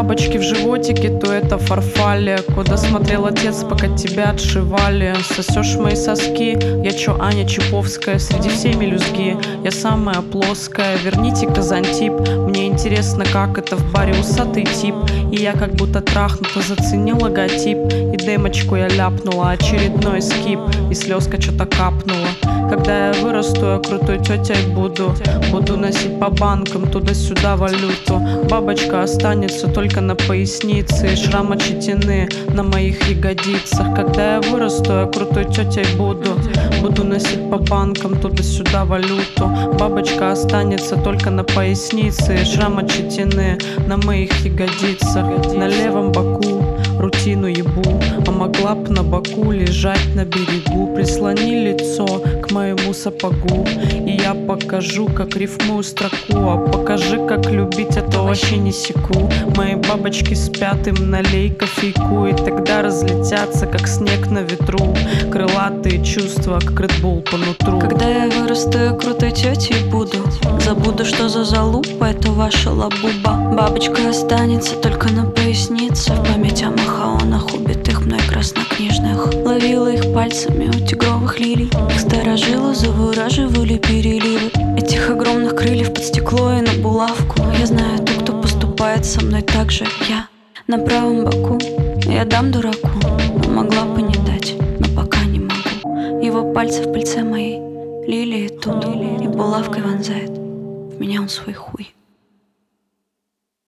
бабочки в животике, то это фарфалия. Куда смотрел отец, пока тебя отшивали. Сосешь мои соски, я чё, Аня Чиповская, среди всей мелюзги я самая плоская. Верните Казантип, мне интересно, как это в баре усатый тип. И я как будто трахнута, заценил логотип. И демочку я ляпнула, очередной скип, и слезка что-то капнула. Когда я вырасту, я крутой тетей буду. Буду носить по банкам туда-сюда валюту. Бабочка останется только на пояснице, и шрам отчетены на моих ягодицах. Когда я вырасту, я крутой тетей буду. Буду носить по банкам туда-сюда валюту. Бабочка останется только на пояснице, и шрам отчетены на моих ягодицах. На левом боку рутину ебу, а могла б на боку лежать на берегу. Прислони лицо к моему сапогу, и я покажу, как рифмую строку. А покажи, как любить, это вообще не секу. Мои бабочки спят, им налей кофейку, и тогда разлетятся, как снег на ветру. Крылатые чувства, как Red Bull по нутру. Когда я вырасту, я крутой тетей буду. Забуду, что за залупа, это ваша лабуба. Бабочка останется только на пояснице, в память о махаонах, убитых мной краснокнижных. Ловила их пальцами у тигровых лилий, их сторожила, завораживали переливы этих огромных крыльев под стекло и на булавку. Я знаю ту, кто поступает со мной так же. Я на правом боку, я дам дураку, но могла бы не дать, но пока не могу. Его пальцы в пальце моей, лилии тут, и булавкой вонзает в меня он свой хуй.